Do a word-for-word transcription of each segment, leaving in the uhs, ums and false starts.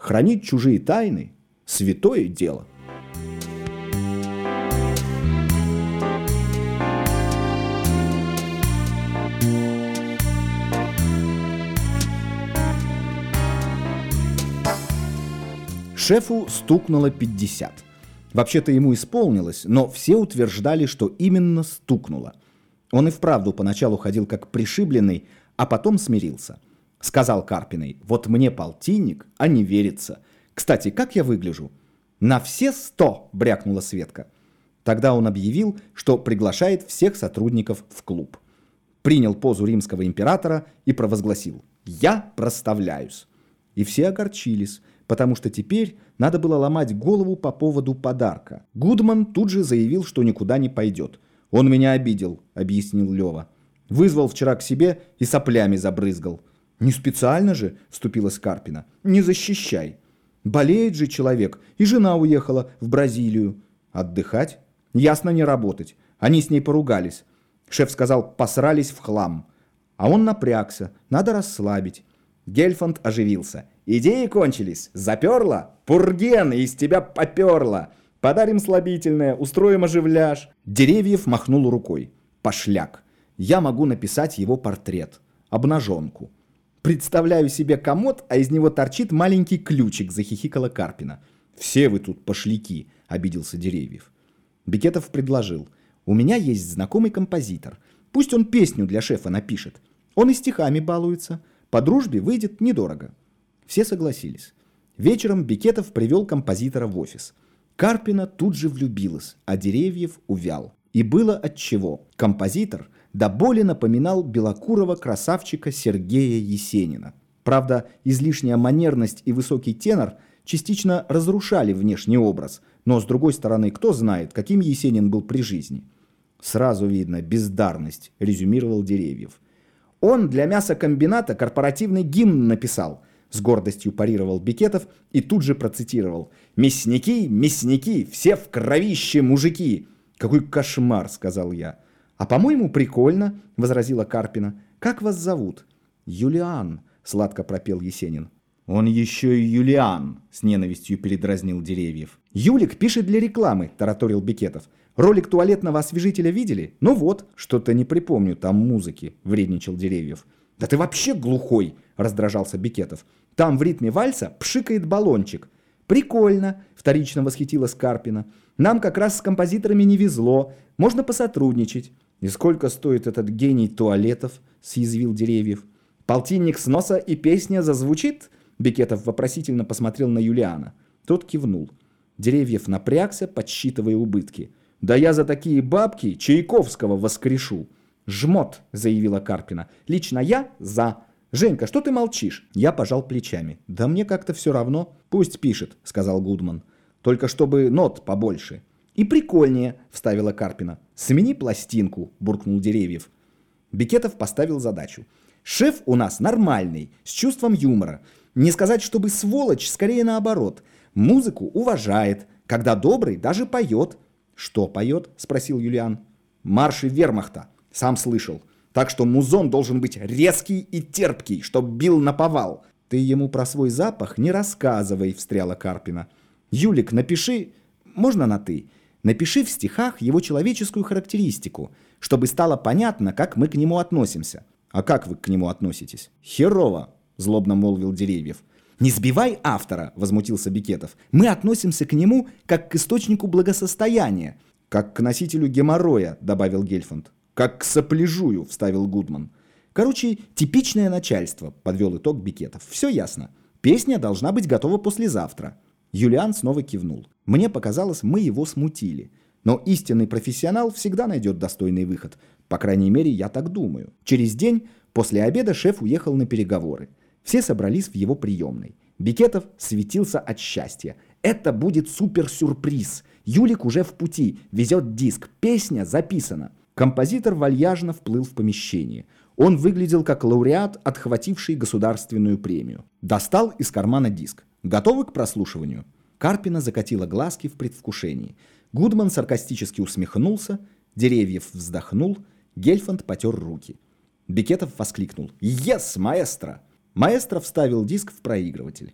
Хранить чужие тайны – святое дело. Шефу стукнуло пятьдесят. Вообще-то ему исполнилось, но все утверждали, что именно стукнуло. Он и вправду поначалу ходил как пришибленный, а потом смирился. Сказал Карпиной: «Вот мне полтинник, а не верится. Кстати, как я выгляжу?» «На все сто!» — брякнула Светка. Тогда он объявил, что приглашает всех сотрудников в клуб. Принял позу римского императора и провозгласил: «Я проставляюсь». И все огорчились, потому что теперь надо было ломать голову по поводу подарка. Гудман тут же заявил, что никуда не пойдет. «Он меня обидел», — объяснил Лева. «Вызвал вчера к себе и соплями забрызгал». «Не специально же», — вступилась Карпина. «Не защищай. Болеет же человек, и жена уехала в Бразилию. Отдыхать? Ясно, не работать. Они с ней поругались. Шеф сказал, посрались в хлам. А он напрягся, надо расслабить». Гельфанд оживился. «Идеи кончились? Заперла? Пурген, из тебя поперло. Подарим слабительное, устроим оживляж». Деревьев махнул рукой. «Пошляк. Я могу написать его портрет. Обнаженку». «Представляю себе комод, а из него торчит маленький ключик», — захихикала Карпина. «Все вы тут пошляки», — обиделся Деревьев. Бекетов предложил: «У меня есть знакомый композитор. Пусть он песню для шефа напишет. Он и стихами балуется. По дружбе выйдет недорого». Все согласились. Вечером Бекетов привел композитора в офис. Карпина тут же влюбилась, а Деревьев увял. И было отчего. Композитор до боли напоминал белокурого красавчика Сергея Есенина. Правда, излишняя манерность и высокий тенор частично разрушали внешний образ, но, с другой стороны, кто знает, каким Есенин был при жизни. «Сразу видно бездарность», — резюмировал Деревьев. «Он для мясокомбината корпоративный гимн написал», — с гордостью парировал Бекетов и тут же процитировал: «Мясники, мясники, все в кровище мужики». «Какой кошмар», — сказал я. «А по-моему, прикольно», — возразила Карпина. «Как вас зовут?» «Юлиан», — сладко пропел Есенин. «Он еще и Юлиан», — с ненавистью передразнил Деревьев. «Юлик пишет для рекламы», — тараторил Бекетов. «Ролик туалетного освежителя видели? Ну вот». «Что-то не припомню там музыки», — вредничал Деревьев. «Да ты вообще глухой», — раздражался Бекетов. «Там в ритме вальса пшикает баллончик». «Прикольно», — вторично восхитилась Карпина. «Нам как раз с композиторами не везло. Можно посотрудничать». «И сколько стоит этот гений туалетов?» — съязвил Деревьев. «Полтинник с носа и песня зазвучит?» Бекетов вопросительно посмотрел на Юлиана. Тот кивнул. Деревьев напрягся, подсчитывая убытки. «Да я за такие бабки Чайковского воскрешу». «Жмот», — заявила Карпина. «Лично я за. Женька, что ты молчишь?» Я пожал плечами. «Да мне как-то все равно. Пусть пишет», — сказал Гудман. «Только чтобы нот побольше». «И прикольнее», — вставила Карпина. «Смени пластинку», — буркнул Деревьев. Бекетов поставил задачу. «Шеф у нас нормальный, с чувством юмора. Не сказать, чтобы сволочь, скорее наоборот. Музыку уважает. Когда добрый, даже поет». «Что поет?» — спросил Юлиан. «Марши вермахта. Сам слышал. Так что музон должен быть резкий и терпкий, чтоб бил наповал». «Ты ему про свой запах не рассказывай», — встряла Карпина. «Юлик, напиши... Можно на «ты»? Напиши в стихах его человеческую характеристику, чтобы стало понятно, как мы к нему относимся». «А как вы к нему относитесь?» «Херово», — злобно молвил Деревьев. «Не сбивай автора», — возмутился Бекетов. «Мы относимся к нему как к источнику благосостояния». «Как к носителю геморроя», — добавил Гельфанд. «Как к сопляжую», — вставил Гудман. «Короче, типичное начальство», — подвел итог Бекетов. «Все ясно. Песня должна быть готова послезавтра». Юлиан снова кивнул. Мне показалось, мы его смутили. Но истинный профессионал всегда найдет достойный выход. По крайней мере, я так думаю. Через день после обеда шеф уехал на переговоры. Все собрались в его приемной. Бекетов светился от счастья. Это будет суперсюрприз. Юлик уже в пути, везет диск, песня записана. Композитор вальяжно вплыл в помещение. Он выглядел как лауреат, отхвативший государственную премию. Достал из кармана диск. «Готовы к прослушиванию?» Карпина закатила глазки в предвкушении. Гудман саркастически усмехнулся, Деревьев вздохнул, Гельфанд потер руки. Бекетов воскликнул: «Ес, маэстро!» Маэстро вставил диск в проигрыватель.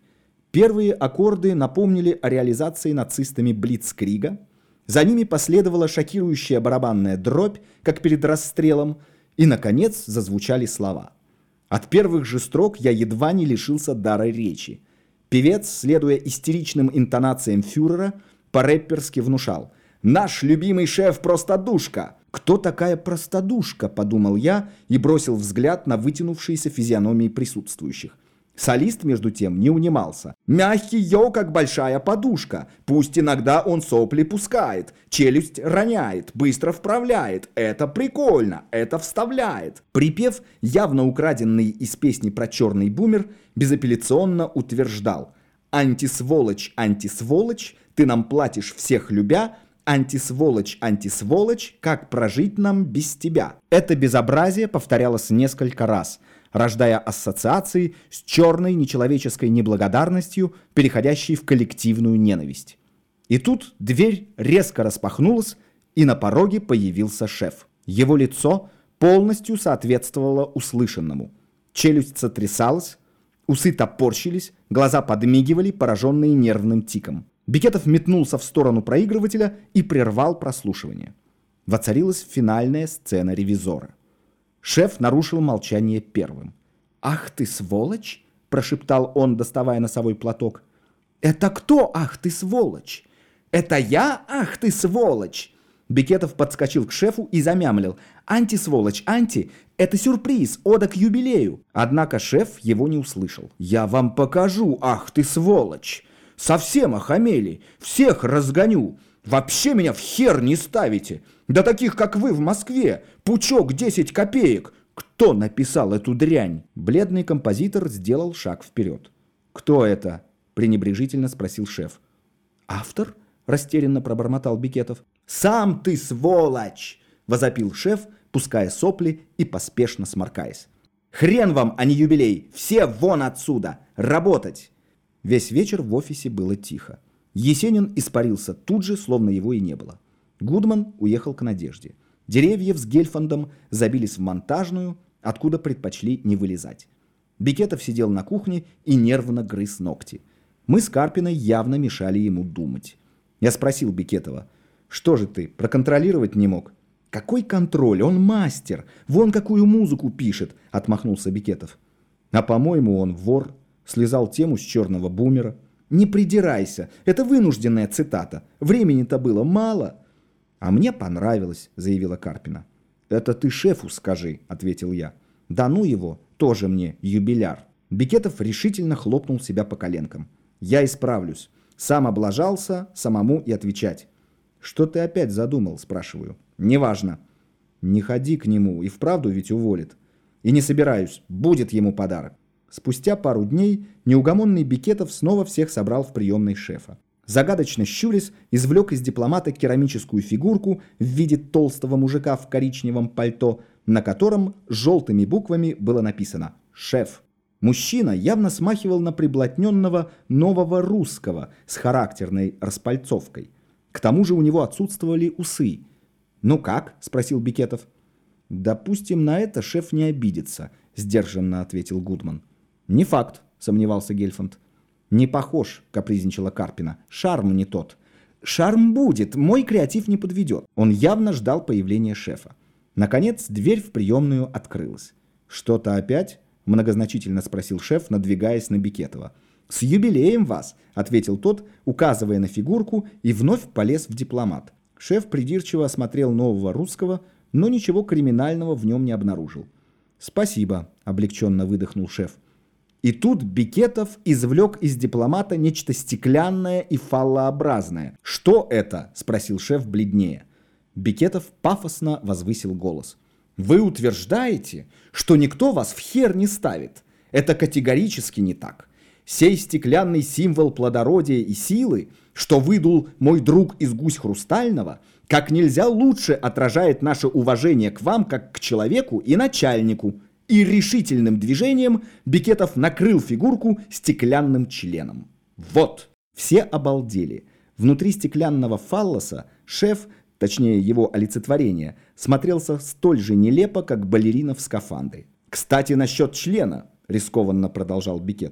Первые аккорды напомнили о реализации нацистами Блицкрига. За ними последовала шокирующая барабанная дробь, как перед расстрелом, и, наконец, зазвучали слова. От первых же строк я едва не лишился дара речи. Певец, следуя истеричным интонациям фюрера, по-рэперски внушал: «Наш любимый шеф простодушка!» «Кто такая простодушка?» – подумал я и бросил взгляд на вытянувшиеся физиономии присутствующих. Солист, между тем, не унимался. «Мягкий йо, как большая подушка. Пусть иногда он сопли пускает, челюсть роняет, быстро вправляет. Это прикольно, это вставляет». Припев, явно украденный из песни про черный бумер, безапелляционно утверждал: «Антисволочь, антисволочь, ты нам платишь всех любя. Антисволочь, антисволочь, как прожить нам без тебя». Это безобразие повторялось несколько раз, рождая ассоциации с черной нечеловеческой неблагодарностью, переходящей в коллективную ненависть. И тут дверь резко распахнулась, и на пороге появился шеф. Его лицо полностью соответствовало услышанному. Челюсть сотрясалась, усы топорщились, глаза подмигивали, пораженные нервным тиком. Бекетов метнулся в сторону проигрывателя и прервал прослушивание. Воцарилась финальная сцена ревизора. Шеф нарушил молчание первым. «Ах ты сволочь!» – прошептал он, доставая носовой платок. «Это кто, ах ты сволочь? Это я, ах ты сволочь!» Бекетов подскочил к шефу и замямлил: «Анти-сволочь, анти, это сюрприз, ода к юбилею!» Однако шеф его не услышал. «Я вам покажу, ах ты сволочь! Совсем охамели, всех разгоню! Вообще меня в хер не ставите! Да таких, как вы в Москве, пучок десять копеек! Кто написал эту дрянь?» Бледный композитор сделал шаг вперед. «Кто это?» – пренебрежительно спросил шеф. «Автор?» – растерянно пробормотал Бекетов. «Сам ты сволочь!» – возопил шеф, пуская сопли и поспешно сморкаясь. «Хрен вам, а не юбилей! Все вон отсюда! Работать!» Весь вечер в офисе было тихо. Есенин испарился тут же, словно его и не было. Гудман уехал к Надежде. Деревьев с Гельфандом забились в монтажную, откуда предпочли не вылезать. Бекетов сидел на кухне и нервно грыз ногти. Мы с Карпиной явно мешали ему думать. Я спросил Бекетова: «Что же ты, проконтролировать не мог?» «Какой контроль? Он мастер! Вон какую музыку пишет!» — отмахнулся Бекетов. «А по-моему, он вор. Слезал тему с черного бумера». «Не придирайся, это вынужденная цитата. Времени-то было мало». «А мне понравилось», — заявила Карпина. «Это ты шефу скажи», — ответил я. «Да ну его, тоже мне юбиляр». Бекетов решительно хлопнул себя по коленкам. «Я исправлюсь. Сам облажался, самому и отвечать». «Что ты опять задумал?» — спрашиваю. «Неважно». «Не ходи к нему, и вправду ведь уволит». «И не собираюсь, будет ему подарок». Спустя пару дней неугомонный Бекетов снова всех собрал в приемной шефа. Загадочно щурясь, извлек из дипломата керамическую фигурку в виде толстого мужика в коричневом пальто, на котором желтыми буквами было написано «Шеф». Мужчина явно смахивал на приблотненного нового русского с характерной распальцовкой. К тому же у него отсутствовали усы. «Ну как?» – спросил Бекетов. «Допустим, на это шеф не обидится», – сдержанно ответил Гудман. «Не факт», — сомневался Гельфанд. «Не похож», — капризничала Карпина. «Шарм не тот». «Шарм будет, мой креатив не подведет». Он явно ждал появления шефа. Наконец, дверь в приемную открылась. «Что-то опять?» — многозначительно спросил шеф, надвигаясь на Бекетова. «С юбилеем вас», — ответил тот, указывая на фигурку, и вновь полез в дипломат. Шеф придирчиво осмотрел нового русского, но ничего криминального в нем не обнаружил. «Спасибо», — облегченно выдохнул шеф. И тут Бекетов извлек из дипломата нечто стеклянное и фаллообразное. «Что это?» – спросил шеф бледнее. Бекетов пафосно возвысил голос. «Вы утверждаете, что никто вас в хер не ставит? Это категорически не так. Сей стеклянный символ плодородия и силы, что выдул мой друг из гусь хрустального, как нельзя лучше отражает наше уважение к вам, как к человеку и начальнику». И решительным движением Бекетов накрыл фигурку стеклянным членом. Вот! Все обалдели. Внутри стеклянного фаллоса шеф, точнее его олицетворение, смотрелся столь же нелепо, как балерина в скафандре. «Кстати, насчет члена», — рискованно продолжал Бекетов.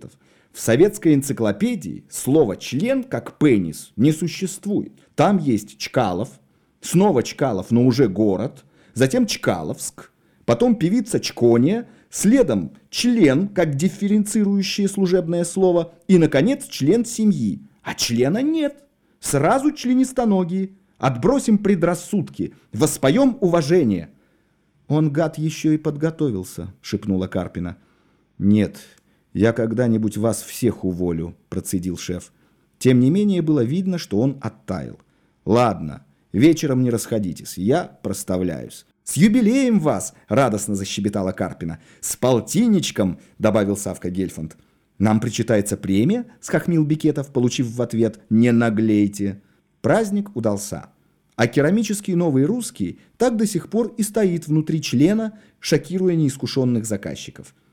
В советской энциклопедии слово «член» как «пенис» не существует. Там есть Чкалов, снова Чкалов, но уже город, затем Чкаловск, потом певица Чкония, следом член как дифференцирующее служебное слово и, наконец, член семьи. А члена нет. Сразу членистоногие. Отбросим предрассудки, воспоем уважение. Он, гад, еще и подготовился, шепнула Карпина. Нет, я когда-нибудь вас всех уволю, процедил шеф. Тем не менее было видно, что он оттаял. Ладно, вечером не расходитесь, я проставляюсь. «С юбилеем вас!» – радостно защебетала Карпина. «С полтинничком!» – добавил Савка Гельфанд. «Нам причитается премия?» – схохмил Бекетов, получив в ответ «Не наглейте!». Праздник удался. А керамический новый русский так до сих пор и стоит внутри члена, шокируя неискушенных заказчиков.